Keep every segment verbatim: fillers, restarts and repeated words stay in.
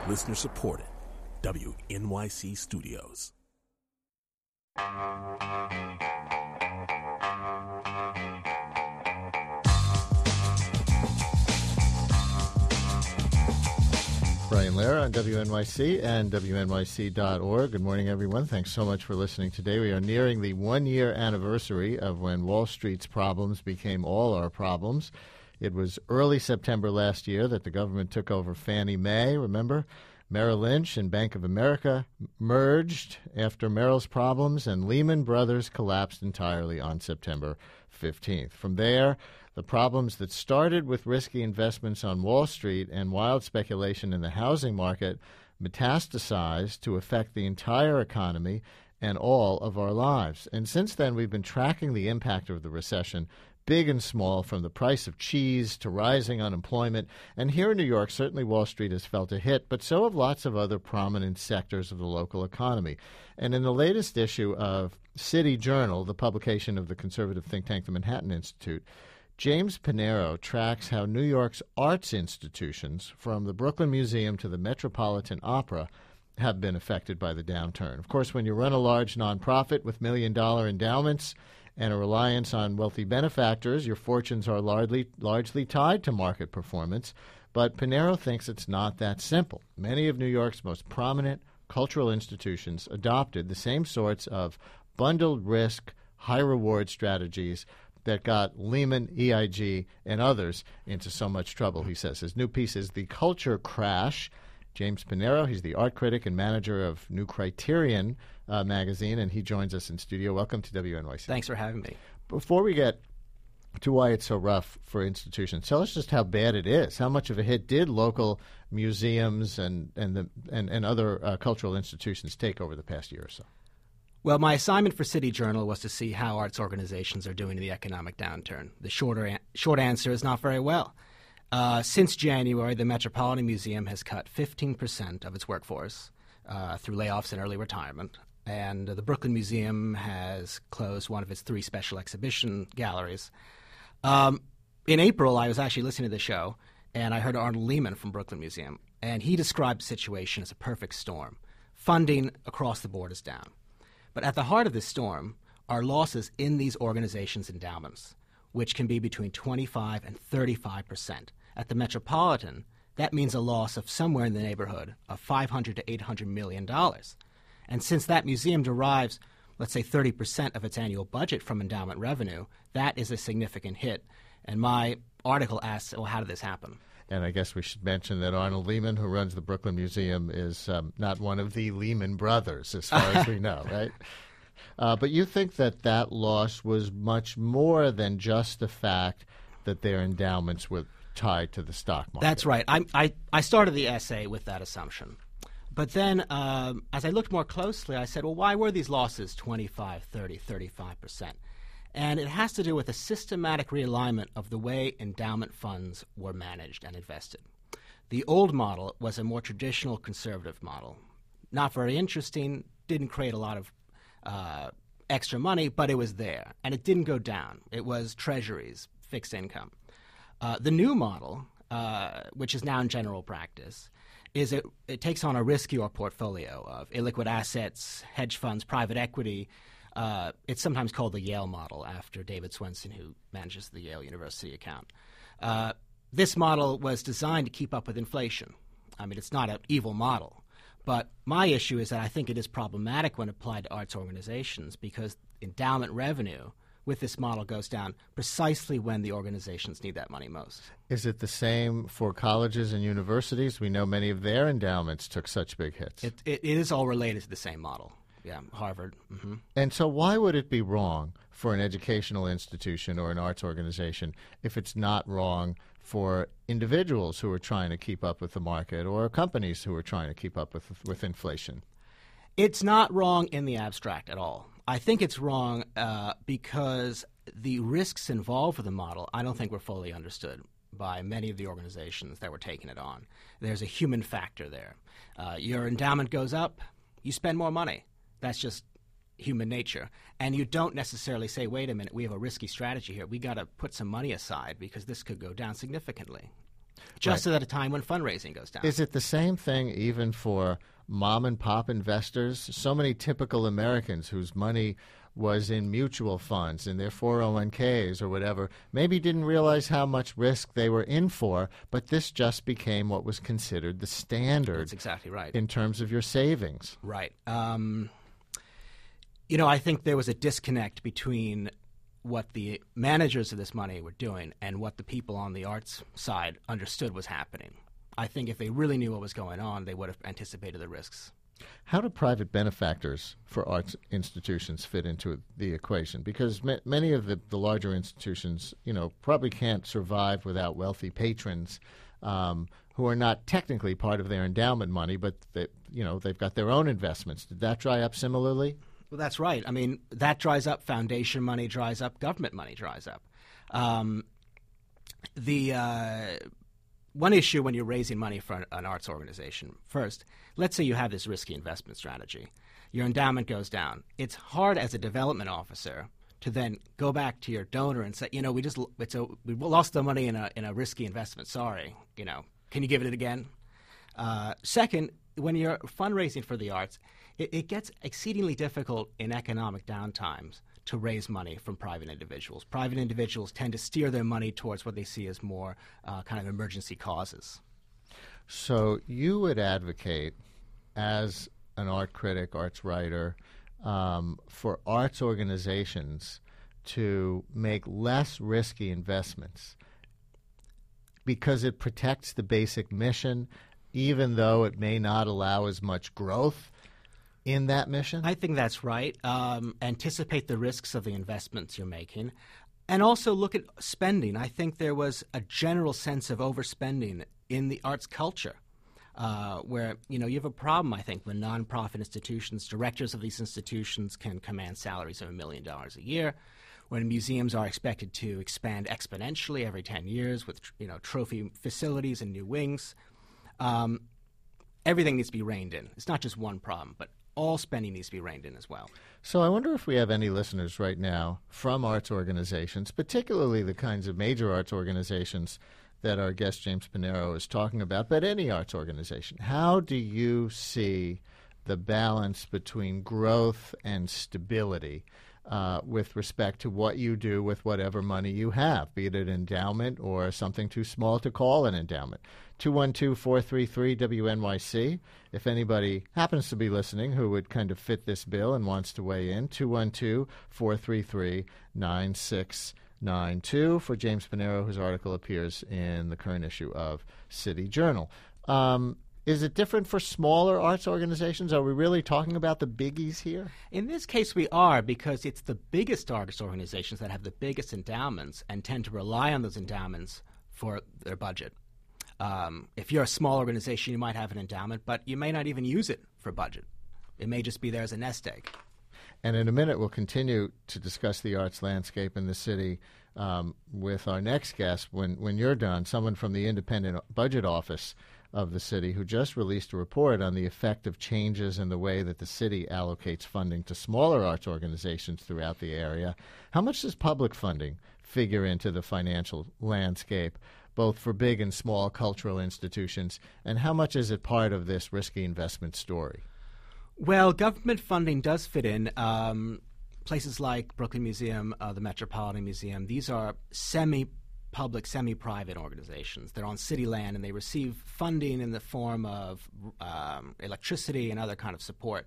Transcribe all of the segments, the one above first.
Listener supported. W N Y C Studios. Brian Lehrer on W N Y C and W N Y C dot org. Good morning, everyone. Thanks so much for listening today. We are nearing the one-year anniversary of when Wall Street's problems became all our problems. It was early September last year that the government took over Fannie Mae, remember? Merrill Lynch and Bank of America merged after Merrill's problems, and Lehman Brothers collapsed entirely on September fifteenth. From there, the problems that started with risky investments on Wall Street and wild speculation in the housing market metastasized to affect the entire economy and all of our lives. And since then, we've been tracking the impact of the recession, big and small, from the price of cheese to rising unemployment. And here in New York, certainly Wall Street has felt a hit, but so have lots of other prominent sectors of the local economy. And in the latest issue of City Journal, the publication of the conservative think tank, the Manhattan Institute, James Panero tracks how New York's arts institutions, from the Brooklyn Museum to the Metropolitan Opera, have been affected by the downturn. Of course, when you run a large nonprofit with million-dollar endowments and a reliance on wealthy benefactors, your fortunes are largely, largely tied to market performance. But Panero thinks it's not that simple. Many of New York's most prominent cultural institutions adopted the same sorts of bundled risk, high-reward strategies that got Lehman, E I G, and others into so much trouble, he says. His new piece is The Culture Crash. James Panero, he's the art critic and manager of New Criterion uh, magazine, and he joins us in studio. Welcome to W N Y C. Thanks for having me. Before we get to why it's so rough for institutions, tell us just how bad it is. How much of a hit did local museums and, and, the, and, and other uh, cultural institutions take over the past year or so? Well, my assignment for City Journal was to see how arts organizations are doing in the economic downturn. The shorter an- short answer is not very well. Uh, since January, the Metropolitan Museum has cut fifteen percent of its workforce uh, through layoffs and early retirement. And uh, the Brooklyn Museum has closed one of its three special exhibition galleries. Um, in April, I was actually listening to the show, and I heard Arnold Lehman from Brooklyn Museum, and he described the situation as a perfect storm. Funding across the board is down. But at the heart of this storm are losses in these organizations' endowments, which can be between twenty-five and thirty-five percent. At the Metropolitan, that means a loss of somewhere in the neighborhood of five hundred to eight hundred million dollars. And since that museum derives, let's say, thirty percent of its annual budget from endowment revenue, that is a significant hit. And my article asks, well, how did this happen? And I guess we should mention that Arnold Lehman, who runs the Brooklyn Museum, is um, not one of the Lehman brothers, as far as we know, right? Uh, but you think that that loss was much more than just the fact that their endowments were tied to the stock market. That's right. I, I, I started the essay with that assumption. But then um, as I looked more closely, I said, well, why were these losses twenty-five, thirty, thirty-five percent? And it has to do with a systematic realignment of the way endowment funds were managed and invested. The old model was a more traditional conservative model. Not very interesting, didn't create a lot of uh, extra money, but it was there. And it didn't go down. It was treasuries, fixed income. Uh, the new model, uh, which is now in general practice, is it, it takes on a riskier portfolio of illiquid assets, hedge funds, private equity. Uh, it's sometimes called the Yale model after David Swensen, who manages the Yale University account. Uh, this model was designed to keep up with inflation. I mean, it's not an evil model. But my issue is that I think it is problematic when applied to arts organizations because endowment revenue with this model goes down precisely when the organizations need that money most. Is it the same for colleges and universities? We know many of their endowments took such big hits. It, it, it is all related to the same model. Yeah, Harvard. Mm-hmm. And so why would it be wrong for an educational institution or an arts organization if it's not wrong for individuals who are trying to keep up with the market or companies who are trying to keep up with with inflation? It's not wrong in the abstract at all. I think it's wrong uh, because the risks involved with the model I don't think were fully understood by many of the organizations that were taking it on. There's a human factor there. Uh, your endowment goes up, you spend more money. That's just human nature. And you don't necessarily say, wait a minute, we have a risky strategy here. We got to put some money aside because this could go down significantly. just Right. at a time when fundraising goes down. Is it the same thing even for mom and pop investors? So many typical Americans whose money was in mutual funds, in their four oh one k's or whatever, maybe didn't realize how much risk they were in for, but this just became what was considered the standard That's exactly right. in terms of your savings. Right. Um, you know, I think there was a disconnect between what the managers of this money were doing and what the people on the arts side understood was happening. I think if they really knew what was going on, they would have anticipated the risks. How do private benefactors for arts institutions fit into the equation? Because ma- many of the, the larger institutions, you know, probably can't survive without wealthy patrons um, who are not technically part of their endowment money, but they, you know, they've got their own investments. Did that dry up similarly? Well, that's right. I mean, that dries up. Foundation money dries up. Government money dries up. Um, the uh, one issue when you're raising money for an, an arts organization, first, let's say you have this risky investment strategy. Your endowment goes down. It's hard as a development officer to then go back to your donor and say, you know, we just it's a, we lost the money in a in a risky investment. Sorry, you know, can you give it again? Uh, second, when you're fundraising for the arts, it, it gets exceedingly difficult in economic downtimes to raise money from private individuals. Private individuals tend to steer their money towards what they see as more uh, kind of emergency causes. So you would advocate, as an art critic, arts writer, um, for arts organizations to make less risky investments because it protects the basic mission, even though it may not allow as much growth in that mission? I think that's right. Um, anticipate the risks of the investments you're making. And also look at spending. I think there was a general sense of overspending in the arts culture, uh, where, you know, you have a problem, I think, when nonprofit institutions, directors of these institutions can command salaries of a million dollars a year, when museums are expected to expand exponentially every ten years with, you know, trophy facilities and new wings. Um, everything needs to be reined in. It's not just one problem, but all spending needs to be reined in as well. So I wonder if we have any listeners right now from arts organizations, particularly the kinds of major arts organizations that our guest James Panero is talking about, but any arts organization. How do you see the balance between growth and stability uh, with respect to what you do with whatever money you have, be it an endowment or something too small to call an endowment? two one two, four three three, W N Y C. If anybody happens to be listening who would kind of fit this bill and wants to weigh in, two one two, four three three, nine six nine two for James Panero, whose article appears in the current issue of City Journal. Um, is it different for smaller arts organizations? Are we really talking about the biggies here? In this case, we are, because it's the biggest arts organizations that have the biggest endowments and tend to rely on those endowments for their budget. Um, if you're a small organization, you might have an endowment, but you may not even use it for budget. It may just be there as a nest egg. And in a minute, we'll continue to discuss the arts landscape in the city um, with our next guest. When, when you're done, someone from the Independent Budget Office of the city who just released a report on the effect of changes in the way that the city allocates funding to smaller arts organizations throughout the area. How much does public funding figure into the financial landscape, both for big and small cultural institutions, and how much is it part of this risky investment story? Well, government funding does fit in. Um, places like Brooklyn Museum, uh, the Metropolitan Museum, these are semi-public, semi-private organizations. They're on city land, and they receive funding in the form of um, electricity and other kind of support.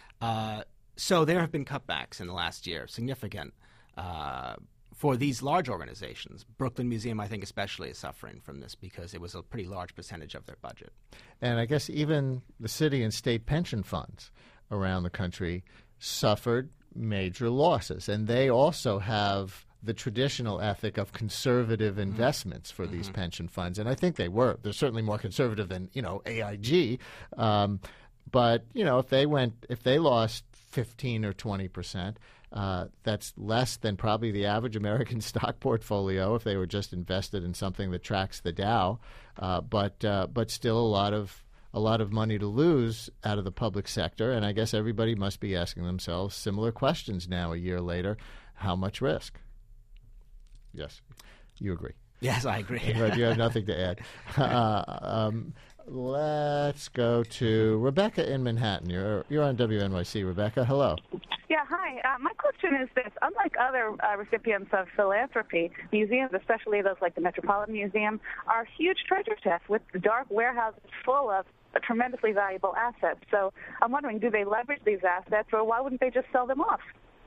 Uh, so there have been cutbacks in the last year, significant, uh, for these large organizations. Brooklyn Museum, I think especially, is suffering from this because it was a pretty large percentage of their budget. And I guess even the city and state pension funds around the country suffered major losses. And they also have the traditional ethic of conservative investments for mm-hmm. these pension funds. And I think they were. They're certainly more conservative than, you know, A I G. Um, but, you know, if they went, if they lost fifteen or twenty percent, Uh, that's less than probably the average American stock portfolio if they were just invested in something that tracks the Dow, uh, but uh, but still a lot of a lot of money to lose out of the public sector. And I guess everybody must be asking themselves similar questions now, a year later: how much risk? Yes, you agree. Yes, I agree. Right, you have nothing to add. Uh, um, let's go to Rebecca in Manhattan. You're you're on W N Y C. Rebecca, hello. Yeah, hi. Uh, my question is this. Unlike other uh, recipients of philanthropy, museums, especially those like the Metropolitan Museum, are huge treasure chests with dark warehouses full of uh, tremendously valuable assets. So I'm wondering, do they leverage these assets, or why wouldn't they just sell them off?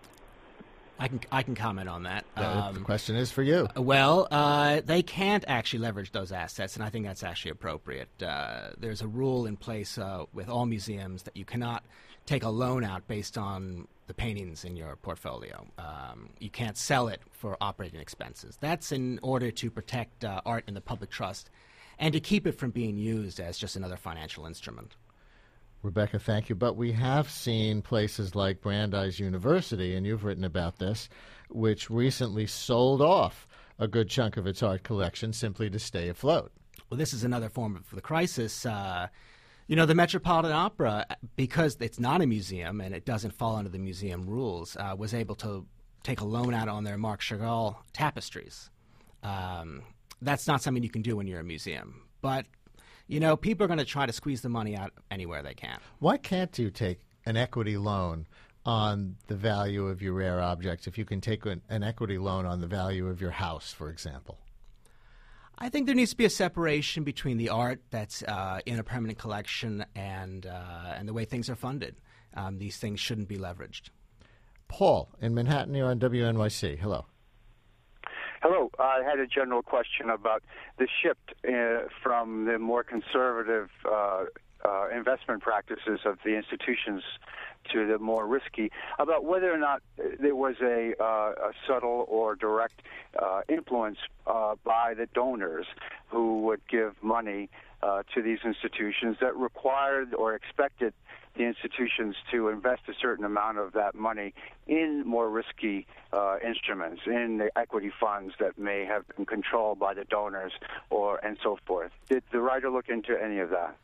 I can I can comment on that. The, Um, the question is for you. Well, uh, they can't actually leverage those assets, and I think that's actually appropriate. Uh, there's a rule in place uh, with all museums that you cannot take a loan out based on the paintings in your portfolio. Um, you can't sell it for operating expenses. That's in order to protect uh, art in the public trust and to keep it from being used as just another financial instrument. Rebecca, thank you. But we have seen places like Brandeis University, and you've written about this, which recently sold off a good chunk of its art collection simply to stay afloat. Well, this is another form of the crisis. Uh, you know, the Metropolitan Opera, because it's not a museum and it doesn't fall under the museum rules, uh, was able to take a loan out on their Marc Chagall tapestries. Um, that's not something you can do when you're a museum. But you know, people are going to try to squeeze the money out anywhere they can. Why can't you take an equity loan on the value of your rare objects if you can take an, an equity loan on the value of your house, for example? I think there needs to be a separation between the art that's uh, in a permanent collection and uh, and the way things are funded. Um, these things shouldn't be leveraged. Paul, in Manhattan, you're on W N Y C. Hello. Hello. I had a general question about the shift uh, from the more conservative uh, uh, investment practices of the institutions to the more risky, about whether or not there was a, uh, a subtle or direct uh, influence uh, by the donors who would give money uh, to these institutions that required or expected the institutions to invest a certain amount of that money in more risky uh, instruments, in the equity funds that may have been controlled by the donors, or and so forth. Did the writer look into any of that?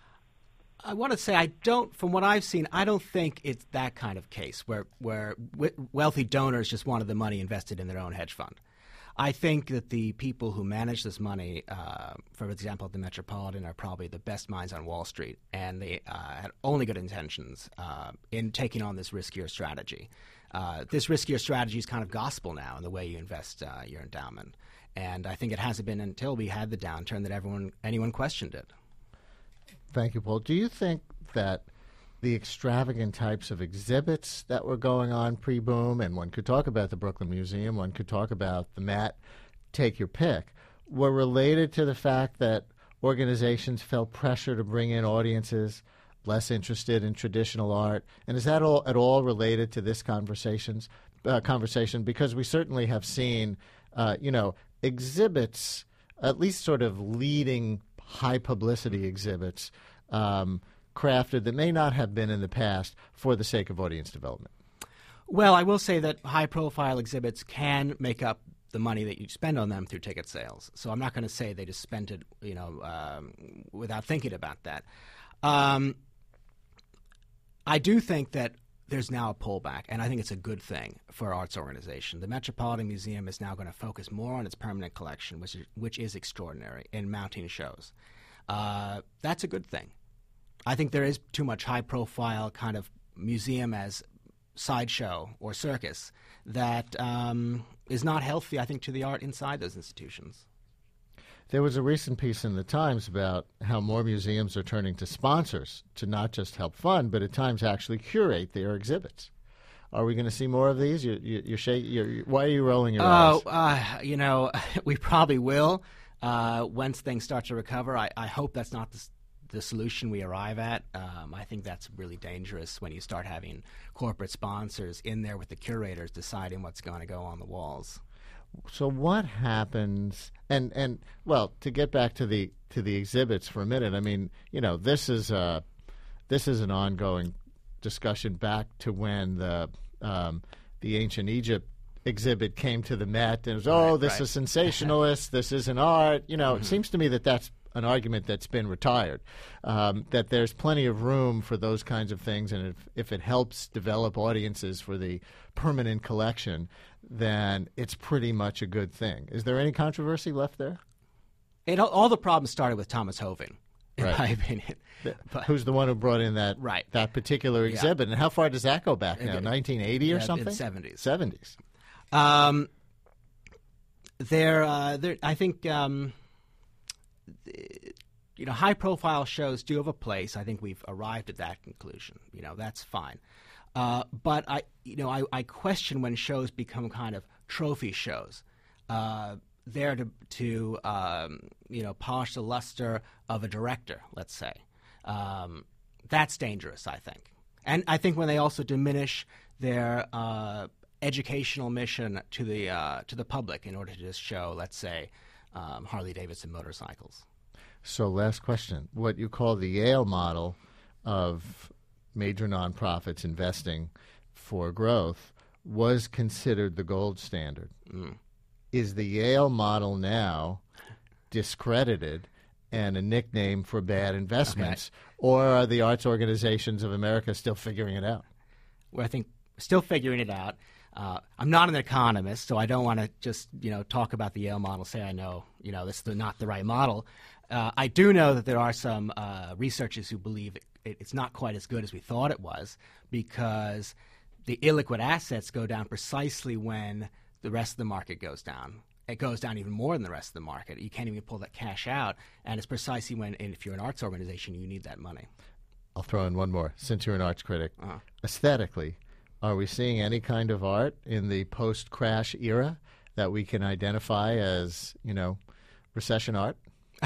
I want to say I don't, from what I've seen, I don't think it's that kind of case where, where w- wealthy donors just wanted the money invested in their own hedge fund. I think that the people who manage this money, uh, for example, at the Metropolitan, are probably the best minds on Wall Street, and they uh, had only good intentions uh, in taking on this riskier strategy. Uh, this riskier strategy is kind of gospel now in the way you invest uh, your endowment, and I think it hasn't been until we had the downturn that everyone anyone questioned it. Thank you, Paul. Do you think that the extravagant types of exhibits that were going on pre-boom, and one could talk about the Brooklyn Museum, one could talk about the Met, take your pick, were related to the fact that organizations felt pressure to bring in audiences less interested in traditional art? And is that all at all related to this conversations uh, conversation? Because we certainly have seen, uh, you know, exhibits, at least sort of leading high publicity exhibits, um, crafted that may not have been in the past for the sake of audience development. Well, I will say that high-profile exhibits can make up the money that you spend on them through ticket sales. So I'm not going to say they just spent it, you know, um, without thinking about that. Um, I do think that there's now a pullback, and I think it's a good thing for an arts organization. The Metropolitan Museum is now going to focus more on its permanent collection, which is, which is extraordinary, in mounting shows. Uh, that's a good thing. I think there is too much high-profile kind of museum as sideshow or circus that um, is not healthy, I think, to the art inside those institutions. There was a recent piece in the Times about how more museums are turning to sponsors to not just help fund, but at times actually curate their exhibits. Are we going to see more of these? You, you, you're shake, you're, why are you rolling your eyes? Oh, uh, you know, we probably will uh, once things start to recover. I, I hope that's not the, the solution we arrive at. Um, I think that's really dangerous when you start having corporate sponsors in there with the curators deciding what's going to go on the walls. So what happens? And and well, to get back to the to the exhibits for a minute, I mean, you know, this is a this is an ongoing discussion back to when the um, the ancient Egypt exhibit came to the Met, and it was, oh, right, this right. is sensationalist, this isn't art. You know, mm-hmm. It seems to me that that's an argument that's been retired, um, that there's plenty of room for those kinds of things, and if, if it helps develop audiences for the permanent collection, then it's pretty much a good thing. Is there any controversy left there? It, all the problems started with Thomas Hoven, in Right. my opinion. But, Who's the one who brought in that right. that particular exhibit? Yeah. And how far does that go back now? Okay. nineteen eighty or Yeah, something? in seventies. seventies. Um, there, uh, there. I think um, you know, high-profile shows do have a place. I think we've arrived at that conclusion. You know, that's fine. Uh, but I, you know, I, I question when shows become kind of trophy shows, uh, there to to um, you know, polish the luster of a director, let's say. Um, that's dangerous, I think. And I think when they also diminish their uh, educational mission to the uh, to the public in order to just show, let's say, um, Harley-Davidson motorcycles. So last question. What you call the Yale model of major nonprofits investing for growth was considered the gold standard. Mm. Is the Yale model now discredited and a nickname for bad investments, okay. or are the arts organizations of America still figuring it out? Well, I think still figuring it out. Uh, I'm not an economist, so I don't want to just, you know, talk about the Yale model, say I know, you know, this is not the right model. Uh, I do know that there are some uh, researchers who believe it, it, it's not quite as good as we thought it was, because the illiquid assets go down precisely when the rest of the market goes down. It goes down even more than the rest of the market. You can't even pull that cash out, and it's precisely when, and if you're an arts organization, you need that money. I'll throw in one more, since you're an arts critic. Uh-huh. Aesthetically, are we seeing any kind of art in the post-crash era that we can identify as, you know, recession art?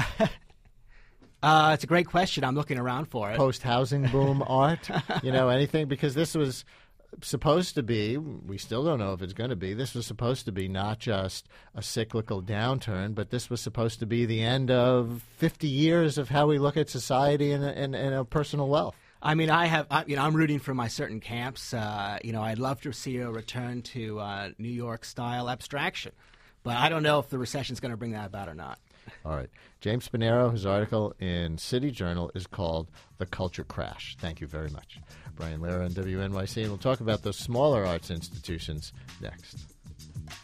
uh, it's a great question. I'm looking around for it. Post-housing boom art? You know, anything? Because this was supposed to be, we still don't know if it's going to be, this was supposed to be not just a cyclical downturn, but this was supposed to be the end of fifty years of how we look at society and, and, and our personal wealth. I mean, I have, I, you know, I'm rooting for my certain camps. Uh, you know, I'd love to see a return to uh, New York-style abstraction, but I don't know if the recession's going to bring that about or not. All right. James Spinero, his article in City Journal is called The Culture Crash. Thank you very much. Brian Lehrer on W N Y C, and we'll talk about those smaller arts institutions next.